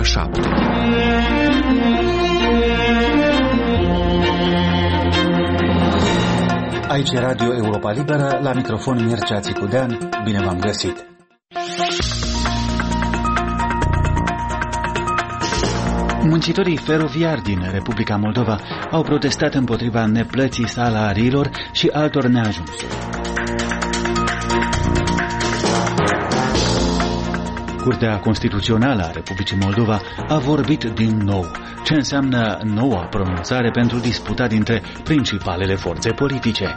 7. Aici e Radio Europa Liberă, la microfon Mircea Țicudean, bine v-am găsit! Muncitorii feroviari din Republica Moldova au protestat împotriva neplății salariilor și altor neajunsuri. Curtea Constituțională a Republicii Moldova a vorbit din nou. Ce înseamnă noua pronunțare pentru disputa dintre principalele forțe politice?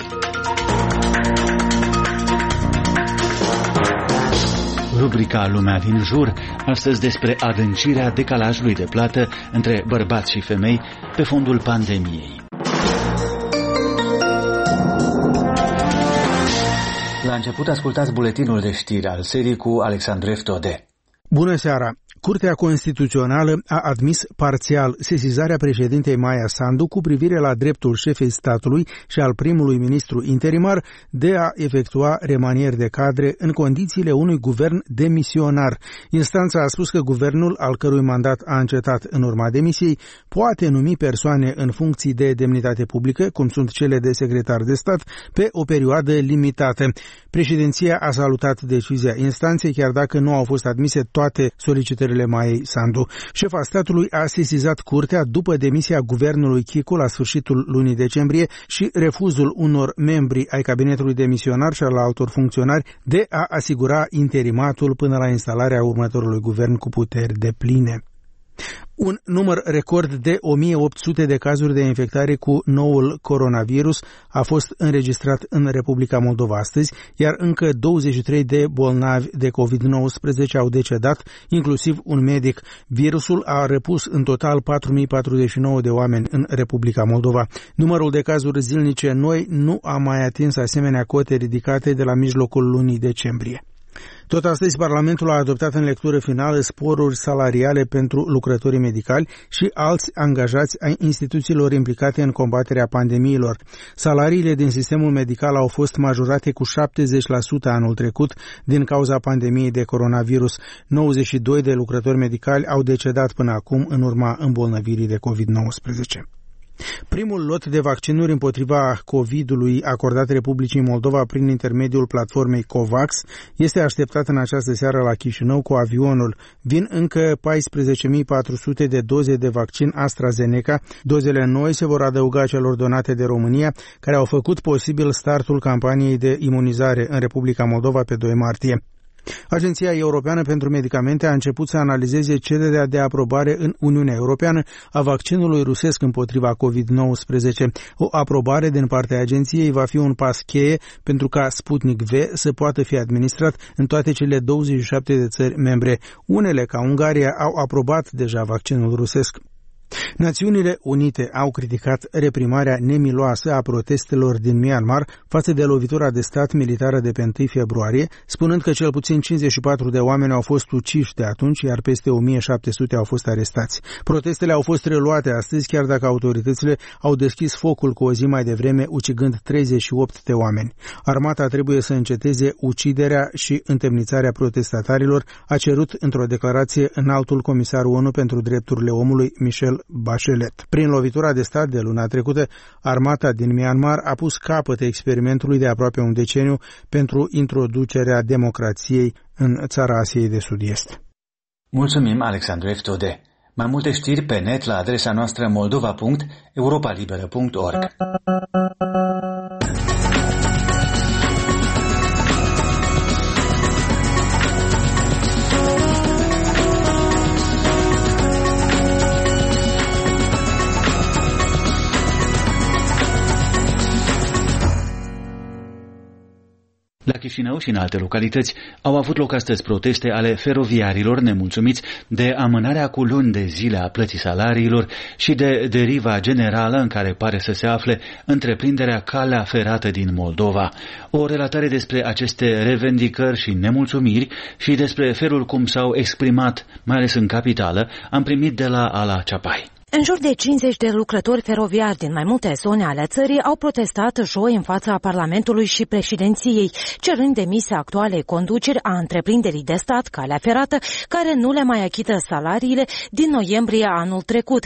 Rubrica Lumea din jur, astăzi despre adâncirea decalajului de plată între bărbați și femei pe fondul pandemiei. La început ascultați buletinul de știri al serii cu Alexandru Eftode. Bună seara! Curtea Constituțională a admis parțial sesizarea președintei Maia Sandu cu privire la dreptul șefei statului și al primului ministru interimar de a efectua remanieri de cadre în condițiile unui guvern demisionar. Instanța a spus că guvernul, al cărui mandat a încetat în urma demisiei, poate numi persoane în funcții de demnitate publică, cum sunt cele de secretar de stat, pe o perioadă limitată. Președinția a salutat decizia instanței, chiar dacă nu au fost admise toate solicitările Maiei Sandu. Șefa statului a sesizat curtea după demisia guvernului Chicu la sfârșitul lunii decembrie și refuzul unor membri ai cabinetului demisionar și al altor funcționari de a asigura interimatul până la instalarea următorului guvern cu puteri depline. Un număr record de 1800 de cazuri de infectare cu noul coronavirus a fost înregistrat în Republica Moldova astăzi, iar încă 23 de bolnavi de COVID-19 au decedat, inclusiv un medic. Virusul a răpus în total 4049 de oameni în Republica Moldova. Numărul de cazuri zilnice noi nu a mai atins asemenea cote ridicate de la mijlocul lunii decembrie. Tot astăzi, Parlamentul a adoptat în lectură finală sporuri salariale pentru lucrătorii medicali și alți angajați ai instituțiilor implicate în combaterea pandemiilor. Salariile din sistemul medical au fost majorate cu 70% anul trecut din cauza pandemiei de coronavirus. 92 de lucrători medicali au decedat până acum în urma îmbolnăvirii de COVID-19. Primul lot de vaccinuri împotriva COVID-ului acordat Republicii Moldova prin intermediul platformei COVAX este așteptat în această seară la Chișinău cu avionul. Vin încă 14.400 de doze de vaccin AstraZeneca. Dozele noi se vor adăuga celor donate de România, care au făcut posibil startul campaniei de imunizare în Republica Moldova pe 2 martie. Agenția Europeană pentru Medicamente a început să analizeze cererea de aprobare în Uniunea Europeană a vaccinului rusesc împotriva COVID-19. O aprobare din partea agenției va fi un pas cheie pentru ca Sputnik V să poată fi administrat în toate cele 27 de țări membre. Unele, ca Ungaria, au aprobat deja vaccinul rusesc. Națiunile Unite au criticat reprimarea nemiloasă a protestelor din Myanmar față de lovitura de stat militară de pe 1 februarie, spunând că cel puțin 54 de oameni au fost uciși de atunci, iar peste 1700 au fost arestați. Protestele au fost reluate astăzi, chiar dacă autoritățile au deschis focul cu o zi mai devreme, ucigând 38 de oameni. Armata trebuie să înceteze uciderea și întemnițarea protestatarilor, a cerut într-o declarație înaltul comisar ONU pentru drepturile omului, Michelle Bachelet. Prin lovitura de stat de luna trecută, armata din Myanmar a pus capăt experimentului de aproape un deceniu pentru introducerea democrației în țara Asiei de Sud-Est. Mulțumim, Alexandru Eftode. Mai multe știri pe net la adresa noastră moldova.europalibera.org. La Chișinău și în alte localități au avut loc astăzi proteste ale feroviarilor nemulțumiți de amânarea cu luni de zile a plății salariilor și de deriva generală în care pare să se afle întreprinderea Calea Ferată din Moldova. O relatare despre aceste revendicări și nemulțumiri și despre felul cum s-au exprimat, mai ales în capitală, am primit de la Ala Ceapai. În jur de 50 de lucrători feroviari din mai multe zone ale țării au protestat joi în fața Parlamentului și președinției, cerând demisia actualei conduceri a întreprinderii de stat Calea Ferată, care nu le mai achită salariile din noiembrie anul trecut.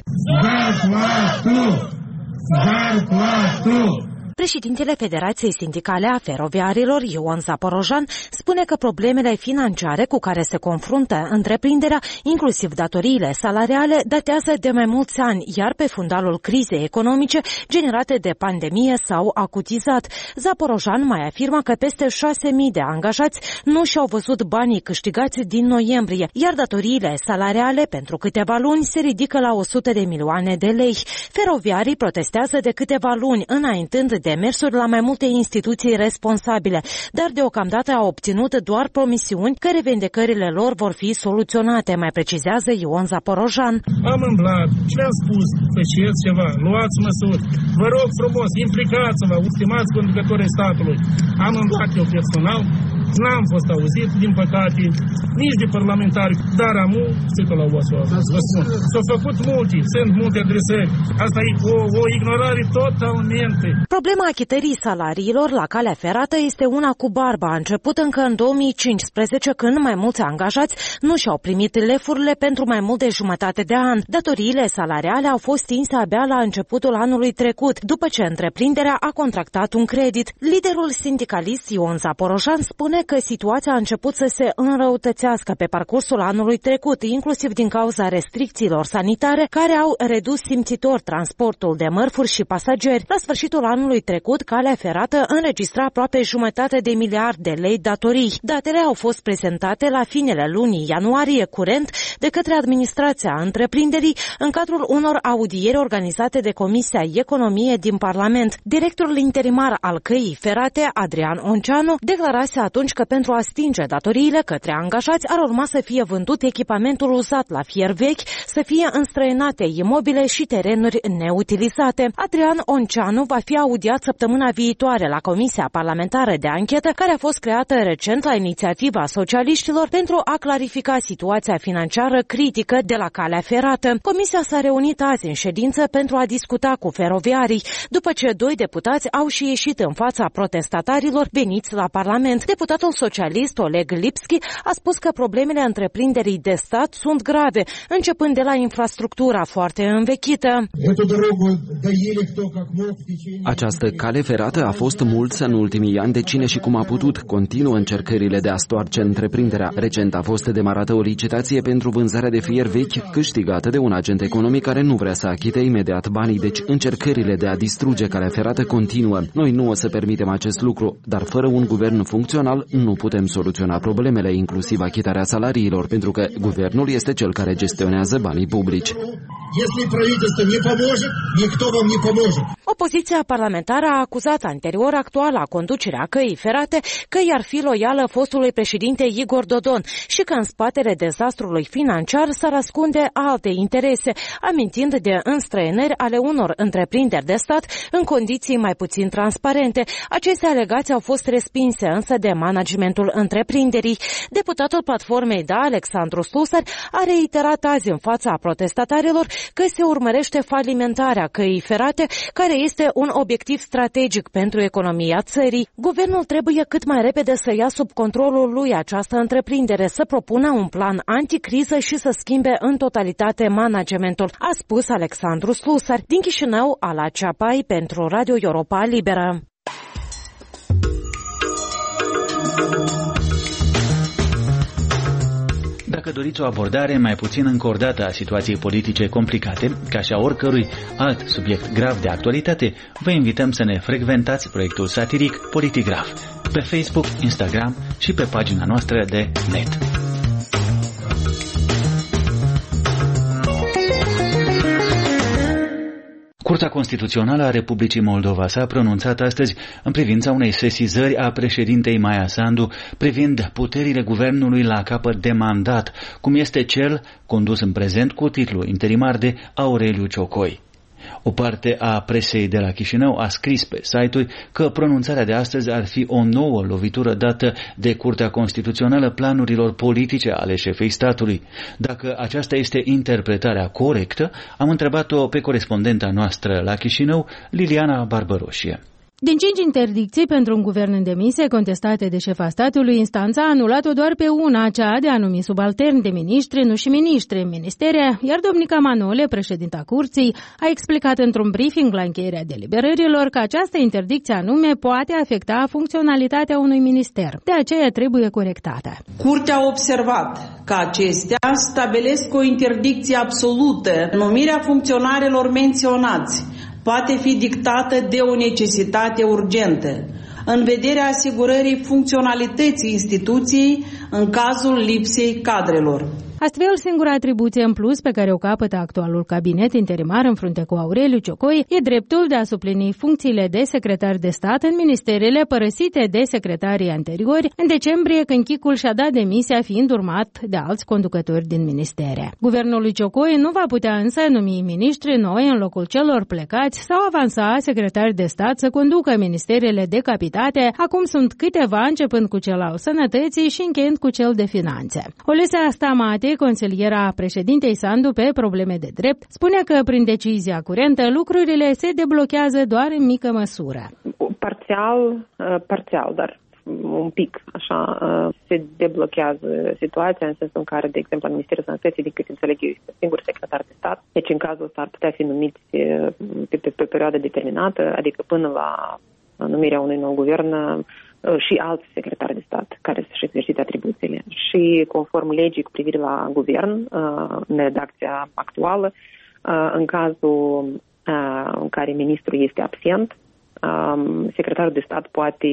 Președintele Federației Sindicale a Feroviarilor, Ion Zaporojan, spune că problemele financiare cu care se confruntă întreprinderea, inclusiv datoriile salariale, datează de mai mulți ani, iar pe fundalul crizei economice generate de pandemie s-au acutizat. Zaporojan mai afirmă că peste 6.000 de angajați nu și-au văzut banii câștigați din noiembrie, iar datoriile salariale pentru câteva luni se ridică la 100 de milioane de lei. Feroviarii protestează de câteva luni, înaintând demersuri la mai multe instituții responsabile, dar deocamdată au obținut doar promisiuni că revendicările lor vor fi soluționate, mai precizează Ion Zaporojan. Am îmblat și le-am spus, faceți ceva, luați măsuri, vă rog frumos, implicați-vă, stimați conducătorii statului. Am îmblat eu personal, n-am fost auzit, din păcate, nici de parlamentari, dar amu, știu la oasă, vă spun. S-au făcut multe, sunt multe adresări. Asta e o ignorare totalmente. Problema achitării salariilor la Calea Ferată este una cu barba. A început încă în 2015, când mai mulți angajați nu și-au primit lefurile pentru mai mult de jumătate de an. Datoriile salariale au fost stinse abia la începutul anului trecut, după ce întreprinderea a contractat un credit. Liderul sindicalist Ion Zaporojan spune că situația a început să se înrăutățească pe parcursul anului trecut, inclusiv din cauza restricțiilor sanitare, care au redus simțitor transportul de mărfuri și pasageri. La sfârșitul anului trecut, Calea Ferată înregistra aproape 1,5 miliarde de lei datorii. Datele au fost prezentate la finele lunii ianuarie curent de către administrația întreprinderii în cadrul unor audieri organizate de Comisia Economie din Parlament. Directorul interimar al Căii Ferate, Adrian Onceanu, declarase atunci că pentru a stinge datoriile către angajați ar urma să fie vândut echipamentul uzat la fier vechi, să fie înstrăinate imobile și terenuri neutilizate. Adrian Onceanu va fi audiat săptămâna viitoare la Comisia Parlamentară de Anchetă, care a fost creată recent la inițiativa socialiștilor pentru a clarifica situația financiară critică de la Calea Ferată. Comisia s-a reunit azi în ședință pentru a discuta cu feroviarii, după ce 2 deputați au și ieșit în fața protestatarilor veniți la Parlament. Deputatul socialist Oleg Lipski a spus că problemele întreprinderii de stat sunt grave, începând de la infrastructura foarte învechită. Această cale ferată a fost mulță în ultimii ani de cine și cum a putut. Continuă încercările de a stoarce întreprinderea. Recent a fost demarată o licitație pentru vânzarea de fier vechi, câștigată de un agent economic care nu vrea să achite imediat banii, deci încercările de a distruge calea ferată continuă. Noi nu o să permitem acest lucru, dar fără un guvern funcțional nu putem soluționa problemele, inclusiv achitarea salariilor, pentru că guvernul este cel care gestionează banii publici. Opoziția parlamentară a acuzat anterior actuala conducere a Căii Ferate că i-ar fi loială fostului președinte Igor Dodon și că în spatele dezastrului financiar s-ar ascunde alte interese, amintind de înstrăinări ale unor întreprinderi de stat în condiții mai puțin transparente. Aceste alegații au fost respinse însă de managementul întreprinderii. Deputatul Platformei Da, Alexandru Slusar, a reiterat azi în fața protestatarilor că se urmărește falimentarea Căii Ferate, care este un obiectiv strategic pentru economia țării. Guvernul trebuie cât mai repede să ia sub controlul lui această întreprindere, să propună un plan anticriză și să schimbe în totalitate managementul, a spus Alexandru Slusar. Din Chișinău, Ala Ceapai pentru Radio Europa Liberă. Dacă doriți o abordare mai puțin încordată a situației politice complicate, ca și a oricărui alt subiect grav de actualitate, vă invităm să ne frecventați proiectul satiric Politigraf pe Facebook, Instagram și pe pagina noastră de net. Curtea Constituțională a Republicii Moldova s-a pronunțat astăzi în privința unei sesizări a președintei Maia Sandu privind puterile guvernului la capăt de mandat, cum este cel condus în prezent cu titlul interimar de Aureliu Ciocoi. O parte a presei de la Chișinău a scris pe site-uri că pronunțarea de astăzi ar fi o nouă lovitură dată de Curtea Constituțională planurilor politice ale șefei statului. Dacă aceasta este interpretarea corectă, am întrebat-o pe corespondenta noastră la Chișinău, Liliana Barbăroșie. Din 5 interdicții pentru un guvern în demisie contestate de șefa statului, instanța a anulat-o doar pe una, cea de a numi subalterni de miniștri, nu și miniștri în ministere, iar domnica Manole, președinta curții, a explicat într-un briefing la încheierea deliberărilor că această interdicție anume poate afecta funcționalitatea unui minister. De aceea trebuie corectată. Curtea a observat că acestea stabilesc o interdicție absolută. Numirea funcționarilor menționați poate fi dictată de o necesitate urgentă, în vederea asigurării funcționalității instituției în cazul lipsei cadrelor. Astfel, singura atribuție în plus pe care o capătă actualul cabinet interimar în frunte cu Aureliu Ciocoi e dreptul de a suplini funcțiile de secretar de stat în ministerele părăsite de secretarii anteriori în decembrie, când Chicul și-a dat demisia fiind urmat de alți conducători din ministere. Guvernul lui Ciocoi nu va putea însă numi miniștri noi în locul celor plecați sau avansa secretari de stat să conducă ministerele decapitate. Acum sunt câteva, începând cu cel al sănătății și încheiând cu cel de finanțe. Olesea Stamate, consiliera președintei Sandu pe probleme de drept, spune că prin decizia curentă lucrurile se deblochează doar în mică măsură. Parțial, dar un pic așa se deblochează situația în sensul în care, de exemplu, la Ministerul Sănătății, din cât înțeleg eu, este singur secretar de stat. Deci în cazul ăsta ar putea fi numiți pe perioadă determinată, adică până la numirea unui nou guvern și alți secretari de stat care să-și exercite atribuțiile. Și conform legii cu privire la guvern, în redacția actuală, în cazul în care ministrul este absent, secretarul de stat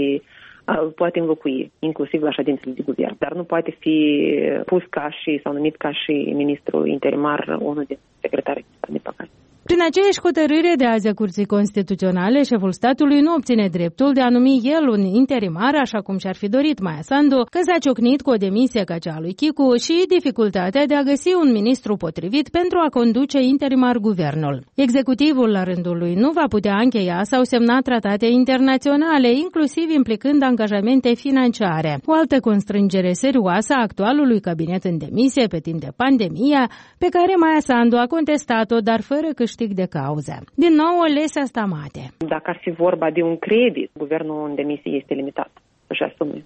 poate înlocui, inclusiv la ședințele de guvern, dar nu poate fi pus sau numit ca și ministru interimar unul din secretarii de stat, din păcate. Prin aceeași hotărâre de azi a Curții Constituționale, șeful statului nu obține dreptul de a numi el un interimar, așa cum și-ar fi dorit Maia Sandu, că s-a ciocnit cu o demisie ca cea a lui Chicu și dificultatea de a găsi un ministru potrivit pentru a conduce interimar guvernul. Executivul, la rândul lui, nu va putea încheia sau semna tratate internaționale, inclusiv implicând angajamente financiare. O altă constrângere serioasă a actualului cabinet în demisie pe timp de pandemie, pe care Maia Sandu a contestat-o, dar fără câștig de cauză. Din nou, Olesea Stamate. Dacă ar fi vorba de un credit, guvernul în demisie este limitat să-și asume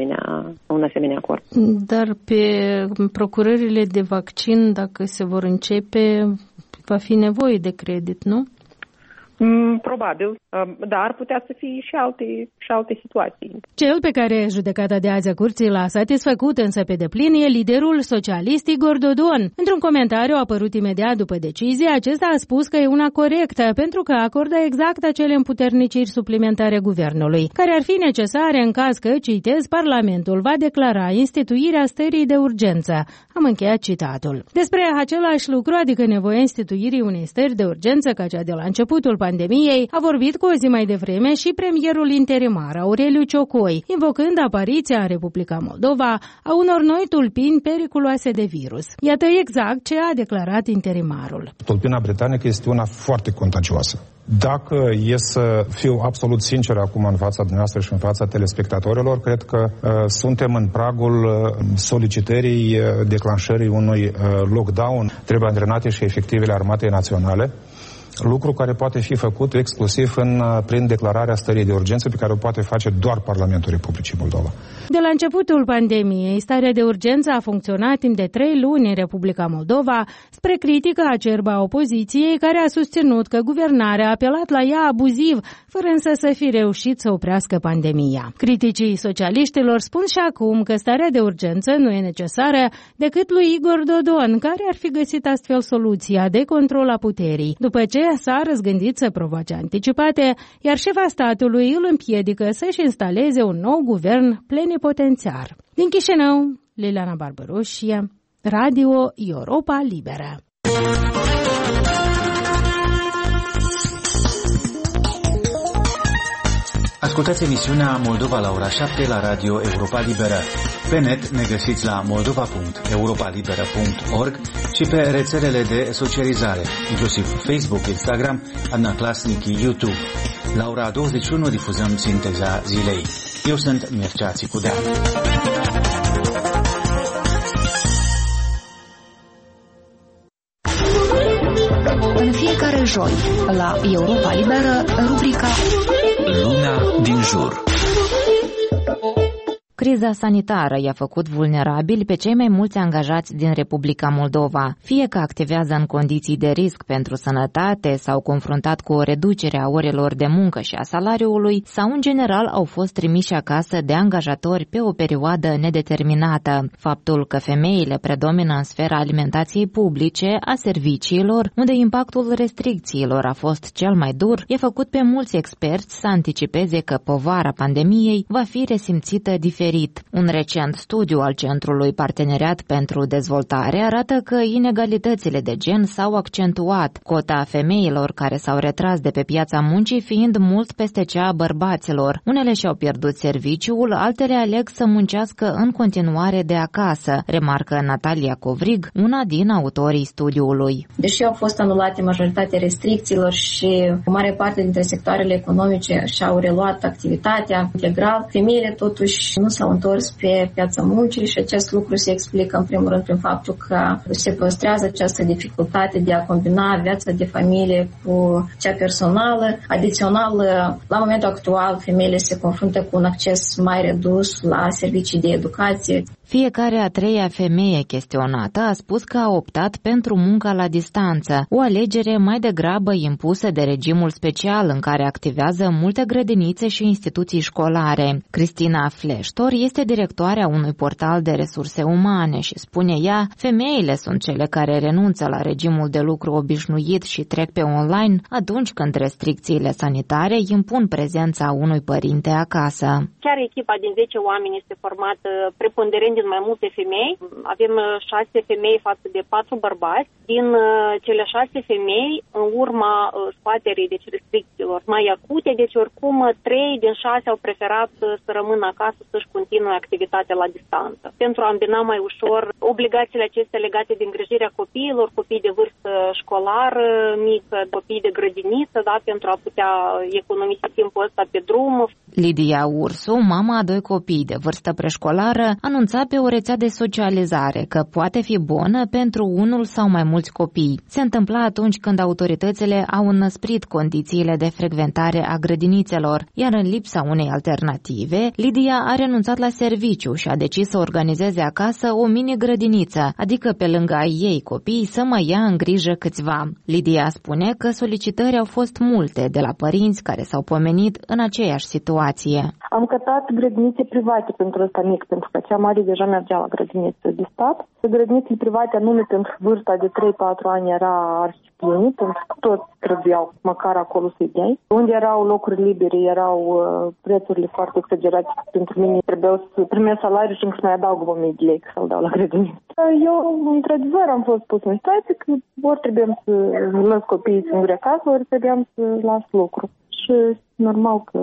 un asemenea acord. Dar pe procurările de vaccin, dacă se vor începe, va fi nevoie de credit, nu? Probabil, dar ar putea să fie și alte situații. Cel pe care judecata de azi a curții l-a satisfăcut însă pe deplin e liderul socialist Igor Dodon. Într-un comentariu apărut imediat după decizie, acesta a spus că e una corectă pentru că acordă exact acele împuterniciri suplimentare guvernului, care ar fi necesare în caz că, citez, Parlamentul va declara instituirea stării de urgență. Am încheiat citatul. Despre același lucru, adică nevoia instituirii unei stări de urgență ca cea de la începutul pandemiei, a vorbit cu o zi mai devreme și premierul interimar Aureliu Ciocoi, invocând apariția în Republica Moldova a unor noi tulpini periculoase de virus. Iată exact ce a declarat interimarul. Tulpina britanică este una foarte contagioasă. Dacă e să fiu absolut sincer acum în fața dumneavoastră și în fața telespectatorilor, cred că suntem în pragul solicitării declanșării unui lockdown. Trebuie antrenate și efectivele Armatei Naționale, lucru care poate fi făcut exclusiv prin declararea stării de urgență, pe care o poate face doar Parlamentul Republicii Moldova. De la începutul pandemiei, starea de urgență a funcționat timp de 3 luni în Republica Moldova, spre critică acerbă a opoziției, care a susținut că guvernarea a apelat la ea abuziv, fără însă să fi reușit să oprească pandemia. Criticii socialiștilor spun și acum că starea de urgență nu e necesară decât lui Igor Dodon, care ar fi găsit astfel soluția de control a puterii, după ce s-a răzgândit să provoace anticipate, iar șefa statului îl împiedică să-și instaleze un nou guvern plenipotențiar. Din Chișinău, Liliana Barbăroșie, Radio Europa Liberă. Ascultați emisiunea Moldova la ora 7 la Radio Europa Liberă. Pe net ne găsiți la moldova.europalibera.org și pe rețelele de socializare, inclusiv Facebook, Instagram, Adnaclasnic, YouTube. La ora 21 difuzăm Sinteza zilei. Eu sunt Mircea Țicudean. În fiecare joi, la Europa Liberă, rubrica Lumea din jur. Criza sanitară i-a făcut vulnerabili pe cei mai mulți angajați din Republica Moldova, fie că activează în condiții de risc pentru sănătate, s-au confruntat cu o reducere a orelor de muncă și a salariului, sau în general au fost trimiși acasă de angajatori pe o perioadă nedeterminată. Faptul că femeile predomină în sfera alimentației publice, a serviciilor, unde impactul restricțiilor a fost cel mai dur, i-a făcut pe mulți experți să anticipeze că povara pandemiei va fi resimțită diferit. Un recent studiu al Centrului Parteneriat pentru Dezvoltare arată că inegalitățile de gen s-au accentuat, cota femeilor care s-au retras de pe piața muncii fiind mult peste cea a bărbaților. Unele și-au pierdut serviciul, altele aleg să muncească în continuare de acasă, remarcă Natalia Covrig, una din autorii studiului. Deși au fost anulate majoritatea restricțiilor și o mare parte dintre sectoarele economice și-au reluat activitatea integral, femeile totuși nu s-au întors pe piața muncii și acest lucru se explică în primul rând prin faptul că se păstrează această dificultate de a combina viața de familie cu cea personală. Adițional, la momentul actual, femeile se confruntă cu un acces mai redus la servicii de educație. Fiecare a treia femeie chestionată a spus că a optat pentru munca la distanță, o alegere mai degrabă impusă de regimul special în care activează multe grădinițe și instituții școlare. Cristina Fleștor este directoarea unui portal de resurse umane și spune ea, femeile sunt cele care renunță la regimul de lucru obișnuit și trec pe online atunci când restricțiile sanitare impun prezența unui părinte acasă. Chiar echipa din 10 oameni este formată preponderent din mai multe femei. Avem 6 femei față de 4 bărbați. Din cele 6 femei, în urma scoaterii deci restricțiilor mai acute, deci oricum 3 din 6 au preferat să rămână acasă să-și continue activitatea la distanță. Pentru a îmbina mai ușor obligațiile acestea legate de îngrijirea copiilor, copii de vârstă școlară mică, copii de grădiniță, da, pentru a putea economisi timpul ăsta pe drum. Lidia Ursu, mama a 2 copii de vârstă preșcolară, anunța pe o rețea de socializare că poate fi bună pentru unul sau mai mulți copii. Se întâmpla atunci când autoritățile au înăsprit condițiile de frecventare a grădinițelor, iar în lipsa unei alternative, Lidia a renunțat la serviciu și a decis să organizeze acasă o mini-grădiniță, adică pe lângă ai ei copii să mai ia în grijă câțiva. Lidia spune că solicitări au fost multe de la părinți care s-au pomenit în aceeași situație. Am căutat grădinițe private pentru ăsta mic, pentru că cea mare deja mergea la grădiniță de stat. Grădinițele private anume pentru vârsta de 3-4 ani era arhiplinit, pentru că tot trebuiau măcar acolo să-i dai. Unde erau locuri libere, erau prețurile foarte exagerate. Pentru mine trebuiau să primesc salariu și încă să mai adaug 1000 de lei să-l dau la grădiniță. Eu, într-adevăr, am fost pus în situație că ori trebuiam să las copiii singuri acasă, ori trebuiam să las lucru. Și normal că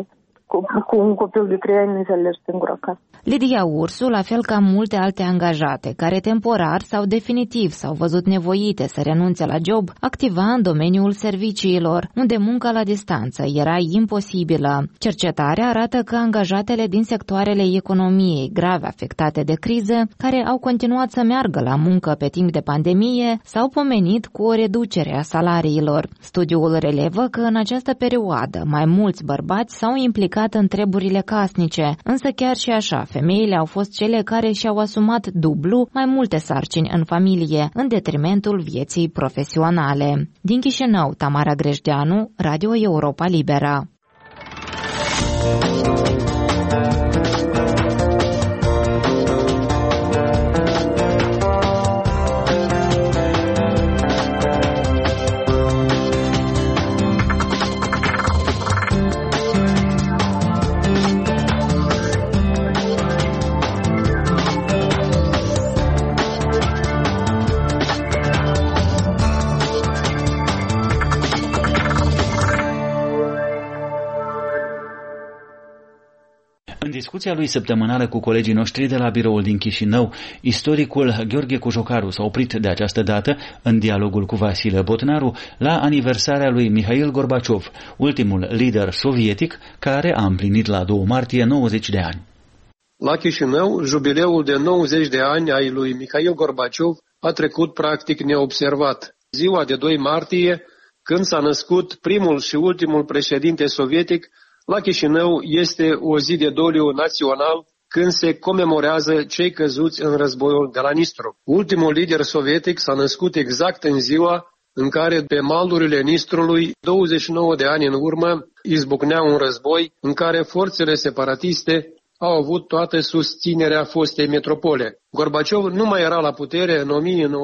cu un copil de 3 ani nu se alegi singur acasă. Lidia Ursu, la fel ca multe alte angajate, care temporar sau definitiv s-au văzut nevoite să renunțe la job, activa în domeniul serviciilor, unde munca la distanță era imposibilă. Cercetarea arată că angajatele din sectoarele economiei grave afectate de criză, care au continuat să meargă la muncă pe timp de pandemie, s-au pomenit cu o reducere a salariilor. Studiul relevă că în această perioadă mai mulți bărbați s-au implicat în treburile casnice, însă chiar și așa, femeile au fost cele care și-au asumat dublu mai multe sarcini în familie, în detrimentul vieții profesionale. Din Chișinău, Tamara Grejdeanu, Radio Europa Libera. discuția lui săptămânală cu colegii noștri de la biroul din Chișinău, istoricul Gheorghe Cojocaru s-a oprit de această dată în dialogul cu Vasile Botnaru la aniversarea lui Mihail Gorbaciov, ultimul lider sovietic care a împlinit la 2 martie 90 de ani. La Chișinău, jubileul de 90 de ani ai lui Mihail Gorbaciov a trecut practic neobservat. Ziua de 2 martie, când s-a născut primul și ultimul președinte sovietic, la Chișinău este o zi de doliu național când se comemorează cei căzuți în războiul de la Nistru. Ultimul lider sovietic s-a născut exact în ziua în care pe malurile Nistrului, 29 de ani în urmă, izbucnea un război în care forțele separatiste au avut toată susținerea fostei metropole. Gorbaciov nu mai era la putere în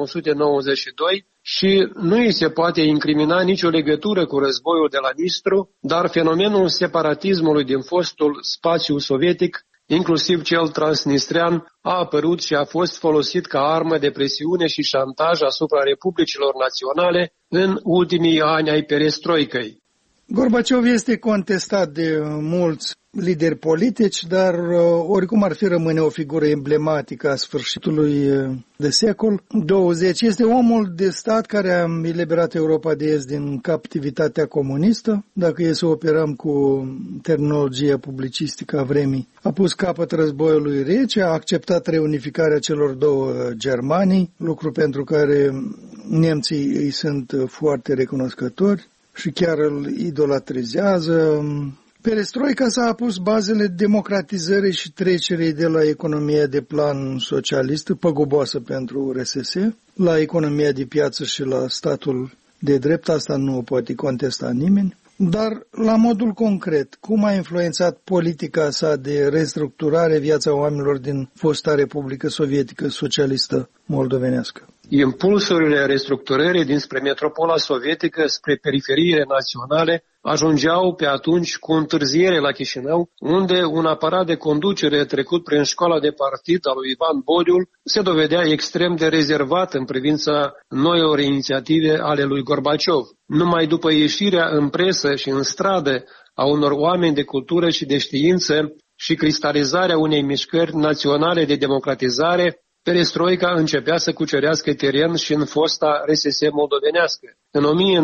1992 și nu îi se poate incrimina nicio legătură cu războiul de la Nistru, dar fenomenul separatismului din fostul spațiu sovietic, inclusiv cel transnistrean, a apărut și a fost folosit ca armă de presiune și șantaj asupra republicilor naționale în ultimii ani ai perestroicăi. Gorbaciov este contestat de mulți lideri politici, dar oricum ar fi rămâne o figură emblematică a sfârșitului de secol 20. Este omul de stat care a eliberat Europa de Est din captivitatea comunistă, dacă e să operăm cu terminologia publicistică a vremii. A pus capăt războiului rece, a acceptat reunificarea celor două Germanii, lucru pentru care nemții îi sunt foarte recunoscători și chiar îl idolatrizează. Perestroica s-a pus bazele democratizării și trecerii de la economia de plan socialist, păguboasă pentru RSS, la economia de piață și la statul de drept. Asta nu o poate contesta nimeni. Dar, la modul concret, cum a influențat politica sa de restructurare viața oamenilor din fosta Republică Sovietică Socialistă Moldovenească? Impulsurile restructurării dinspre metropola sovietică spre periferiile naționale ajungeau pe atunci cu întârziere la Chișinău, unde un aparat de conducere trecut prin școala de partid a lui Ivan Bodiul se dovedea extrem de rezervat în privința noilor inițiative ale lui Gorbaciov. Numai după ieșirea în presă și în stradă a unor oameni de cultură și de știință și cristalizarea unei mișcări naționale de democratizare, perestroica începea să cucerească teren și în fosta RSS moldovenească. În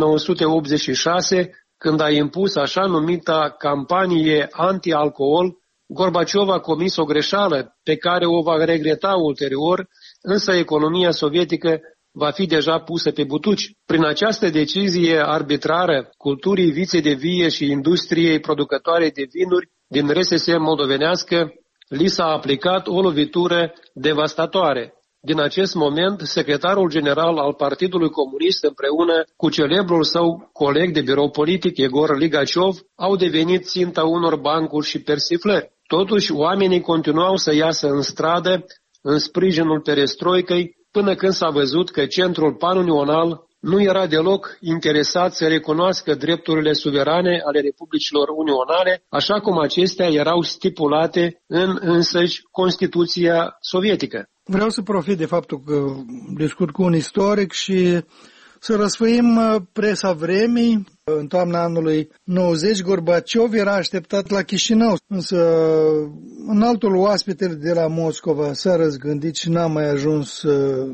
1986, când a impus așa numita campanie anti-alcool, Gorbaciov a comis o greșeală pe care o va regreta ulterior, însă economia sovietică va fi deja pusă pe butuci. Prin această decizie arbitrară, culturii viței de vie și industriei producătoare de vinuri din RSS moldovenească li s-a aplicat o lovitură devastatoare. Din acest moment, secretarul general al Partidului Comunist împreună cu celebrul său coleg de birou politic, Egor Ligaciov, au devenit ținta unor bancuri și persiflări. Totuși, oamenii continuau să iasă în stradă în sprijinul perestroicăi, până când s-a văzut că centrul panunional nu era deloc interesat să recunoască drepturile suverane ale republicilor unionale, așa cum acestea erau stipulate în însăși Constituția sovietică. Vreau să profit de faptul că discut cu un istoric și să răsfăim presa vremii. În toamna anului 90, Gorbaciov era așteptat la Chișinău, însă înaltul oaspete de la Moscova s-a răzgândit și n-a mai ajuns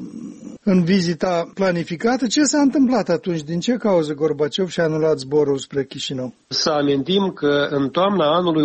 în vizita planificată. Ce s-a întâmplat atunci? Din ce cauză Gorbaciov și-a anulat zborul spre Chișinău? Să amintim că în toamna anului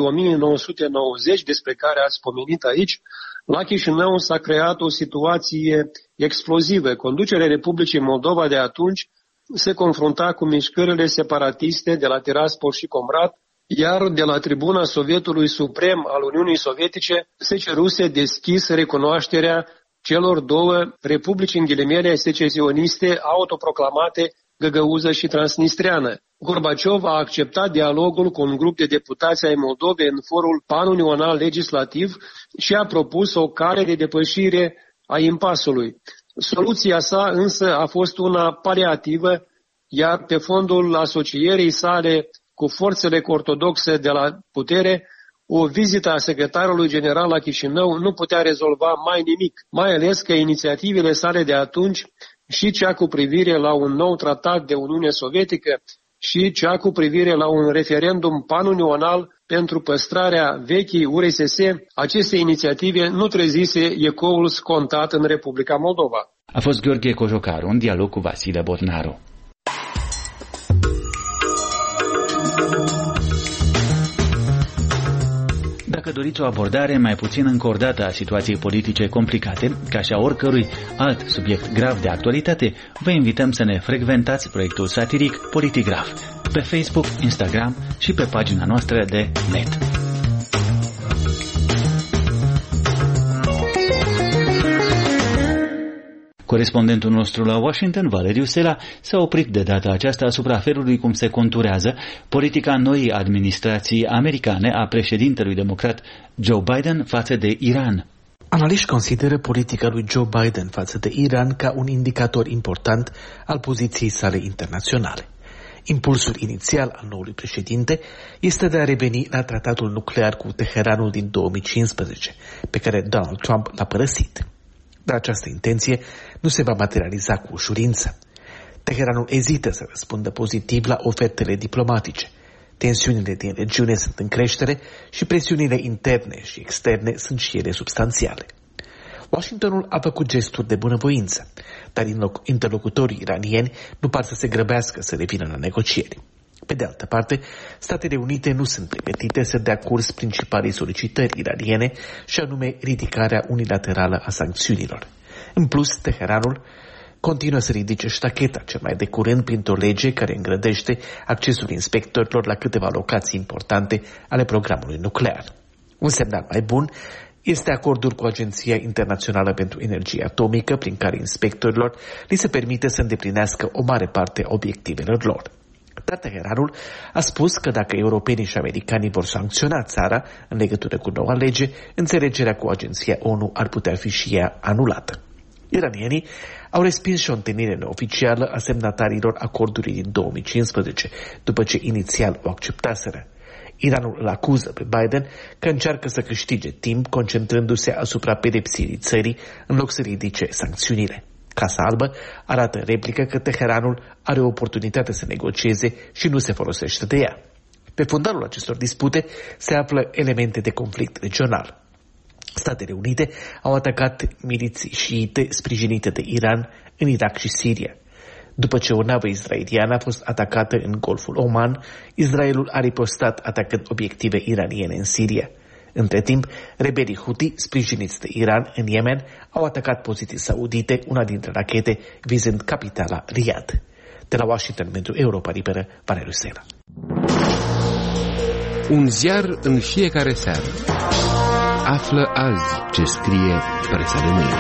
1990, despre care ați pomenit aici, la Chișinău s-a creat o situație explozivă. Conducerea Republicii Moldova de atunci se confrunta cu mișcările separatiste de la Tiraspol și Comrat, iar de la tribuna Sovietului Suprem al Uniunii Sovietice se ceruse deschis recunoașterea celor două republici în ghilimele secesioniste autoproclamate, Găgăuză și Transnistreană. Gorbaciov a acceptat dialogul cu un grup de deputați ai Moldovei în forul panunional legislativ și a propus o cale de depășire a impasului. Soluția sa însă a fost una paliativă, iar pe fondul asocierii sale cu forțele ortodoxe de la putere, o vizită a secretarului general la Chișinău nu putea rezolva mai nimic, mai ales că inițiativele sale de atunci și cea cu privire la un nou tratat de Uniune Sovietică și cea cu privire la un referendum panunional pentru păstrarea vechii URSS, aceste inițiative nu trezise ecoul scontat în Republica Moldova. A fost Gheorghe Cojocaru, în dialog cu Vasile Botnaru. Dacă doriți o abordare mai puțin încordată a situației politice complicate, ca și a oricărui alt subiect grav de actualitate, vă invităm să ne frecventați proiectul satiric Politigraf pe Facebook, Instagram și pe pagina noastră de net. Corespondentul nostru la Washington, Valeriu Sela, s-a oprit de data aceasta asupra felului cum se conturează politica noii administrații americane a președintelui democrat Joe Biden față de Iran. Analiști consideră politica lui Joe Biden față de Iran ca un indicator important al poziției sale internaționale. Impulsul inițial al noului președinte este de a reveni la tratatul nuclear cu Teheranul din 2015, pe care Donald Trump l-a părăsit. Dar această intenție nu se va materializa cu ușurință. Teheranul ezită să răspundă pozitiv la ofertele diplomatice. Tensiunile din regiune sunt în creștere și presiunile interne și externe sunt și ele substanțiale. Washingtonul a făcut gesturi de bunăvoință, dar interlocutorii iranieni nu par să se grăbească să revină la negocieri. Pe de altă parte, Statele Unite nu sunt pregătite să dea curs principalei solicitări iraniene, și anume ridicarea unilaterală a sancțiunilor. În plus, Teheranul continuă să ridice ștacheta, cel mai de curând printr-o lege care îngrădește accesul inspectorilor la câteva locații importante ale programului nuclear. Un semnal mai bun este acordul cu Agenția Internațională pentru Energie Atomică, prin care inspectorilor li se permite să îndeplinească o mare parte a obiectivelor lor. Dar Teheranul a spus că dacă europenii și americanii vor sancționa țara în legătură cu noua lege, înțelegerea cu Agenția ONU ar putea fi și ea anulată. Iranienii au respins și o întâlnire neoficială a semnatarilor acordului din 2015, după ce inițial o acceptaseră. Iranul îl acuză pe Biden că încearcă să câștige timp concentrându-se asupra pedepsirii țării în loc să ridice sancțiunile. Casa Albă arată în replică că Teheranul are o oportunitate să negocieze și nu se folosește de ea. Pe fundalul acestor dispute se află elemente de conflict regional. Statele Unite au atacat miliții șiite sprijinite de Iran în Irak și Siria. După ce o navă israeliană a fost atacată în Golful Oman, Israelul a ripostat atacând obiective iraniene în Siria. Între timp, rebelii Houthi, sprijiniți de Iran în Yemen, au atacat poziții saudite, una dintre rachete vizând capitala Riyadh. De la Washington pentru Europa Liberă, Valeriu Sela. Un ziar în fiecare seară. Află azi ce scrie presa de mâine.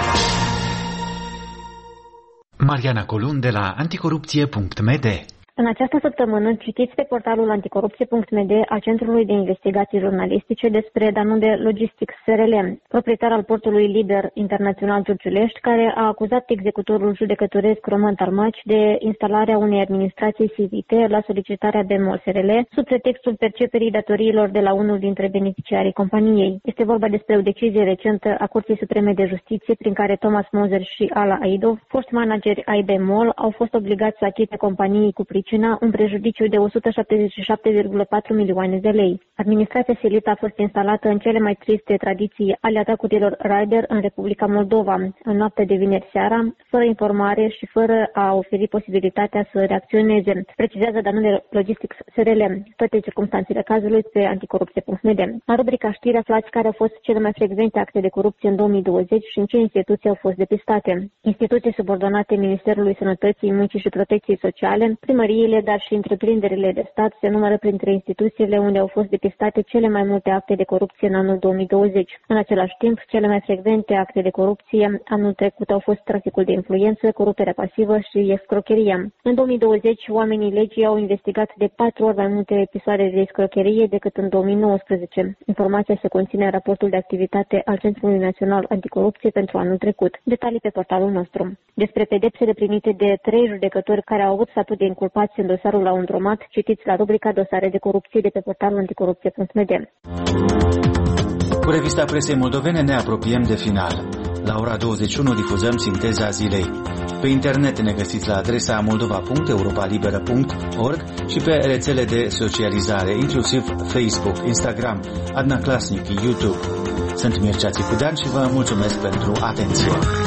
Mariana Colun de la anticorupție.md. În această săptămână citiți pe portalul anticorupție.md a Centrului de Investigații Jurnalistice despre Danube Logistics SRL, proprietar al portului liber internațional Giurgiulești, care a acuzat executorul judecătoresc Roman Tarmaci de instalarea unei administrații silite la solicitarea Bemol SRL sub pretextul perceperii datoriilor de la unul dintre beneficiarii companiei. Este vorba despre o decizie recentă a Curții Supreme de Justiție prin care Thomas Moser și Ala Aidov, foști manageri ai Bemol, au fost obligați să achite companiei cu un prejudiciu de 177,4 milioane de lei. Administrația silită a fost instalată în cele mai triste tradiții ale atacurilor Raider în Republica Moldova, în noaptea de vineri seara, fără informare și fără a oferi posibilitatea să reacționeze, precizează Danube Logistics SRL, toate circumstanțele cazului pe anticorupție.md. În rubrica știri aflați care au fost cele mai frecvente acte de corupție în 2020 și în ce instituții au fost depistate. Instituții subordonate Ministerului Sănătății, Muncii și Protecției Sociale, primăriile, dar și întreprinderile de stat se numără printre instituțiile unde au fost depistate cele mai multe acte de corupție în anul 2020. În același timp, cele mai frecvente acte de corupție anul trecut au fost traficul de influență, coruperea pasivă și escrocheria. În 2020, oamenii legii au investigat de 4 ori mai multe episoade de escrocherie decât în 2019. Informația se conține în raportul de activitate al Centrului Național Anticorupție pentru anul trecut. Detalii pe portalul nostru. Despre pedepsele primite de 3 judecători care au avut statut de inculpați în dosarul Laundromat, citiți la rubrica Dosare de corupție de pe portalul anticorupție.md. Cu revista presei moldovene ne apropiem de final. La ora 21 difuzăm Sinteza Zilei. Pe internet ne găsiți la adresa moldova.europalibera.org și pe rețele de socializare, inclusiv Facebook, Instagram, Adna Klasnic, YouTube. Sunt Mircea Țicudean și vă mulțumesc pentru atenție.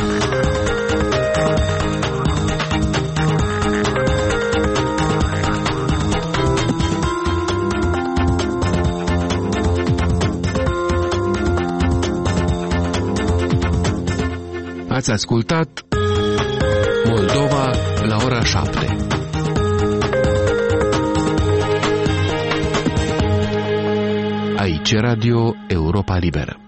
Ați ascultat Moldova la ora 7. Aici Radio Europa Liberă.